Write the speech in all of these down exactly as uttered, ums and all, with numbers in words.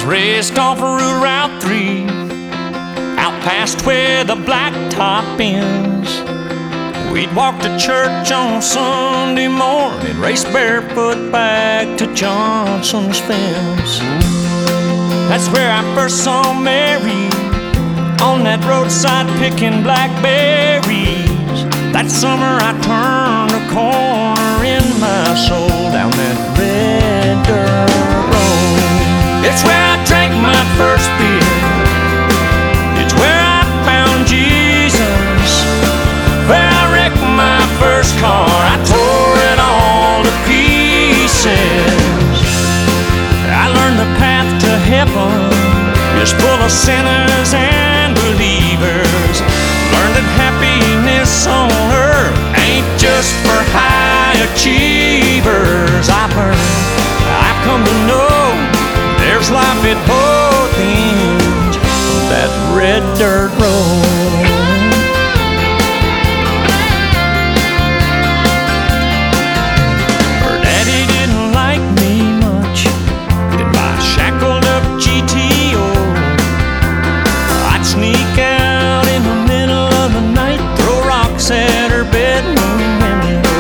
was raised off of Route three, out past where the blacktop ends. We'd walk to church on Sunday morning, race barefoot back to Johnson's fence. That's where I first saw Mary, on that roadside picking blackberries. That summer I turned a corner in my soul, down that red dirt road. It's where I drank my first beer, it's where I found Jesus, where I wrecked my first car, I tore it all to pieces. I learned the path to heaven is full of sinners and believers. Learned that happiness on earth ain't just for high achievers. I've learned, I've come to know, there's life at both ends of that red dirt road. Her daddy didn't like me much in my shackled up G T O. I'd sneak out in the middle of the night, throw rocks at her bedroom window.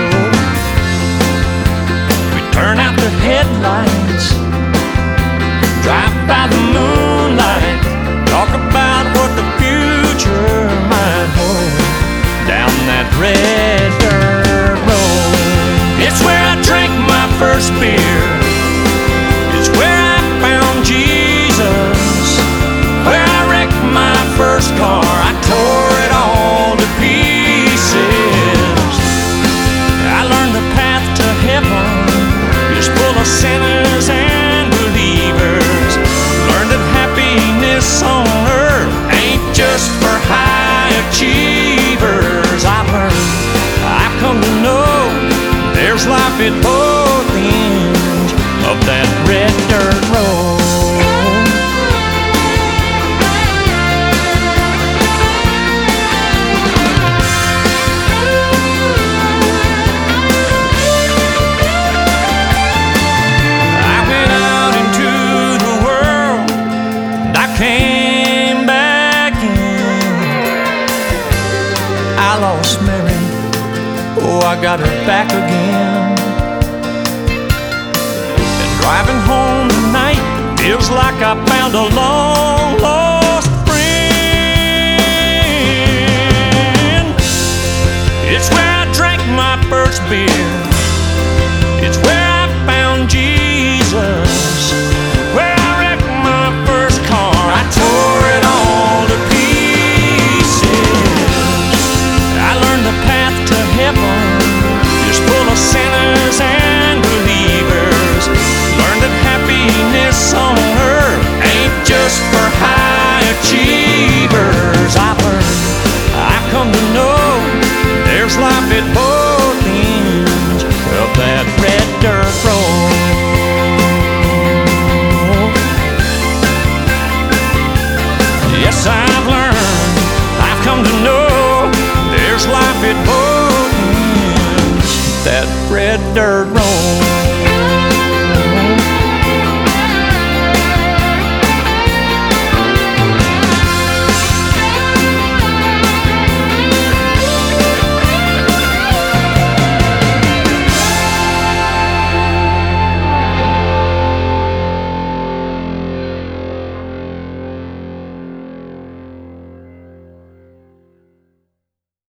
We'd turn out the headlights, drive by the moonlight, talk about what the future might hold, down that red dirt road. It's where I drank my first beer, it's where I found Jesus, where I wrecked my first car, I tore it all to pieces. I learned the path to heaven is full of sinners and believers. Learned that happiness on earth ain't just for high achievers. I've learned, I've come to know, there's life at both ends of that red dirt road. I went out into the world and I came back in. I lost Mary, oh, I got her back again. And driving home tonight feels like I found a long lost friend. It's where I drank my first beer, it's where I found Jesus, where I wrecked my first car, I tore it all to pieces. I learned the path to heaven is full of sinners and believers. Learned that happiness on earth ain't just for high achievers. I've learned, I've come to know, there's life at both ends of that red dirt road. Yes, I've learned, I've come to know, there's life at both ends, that red dirt road.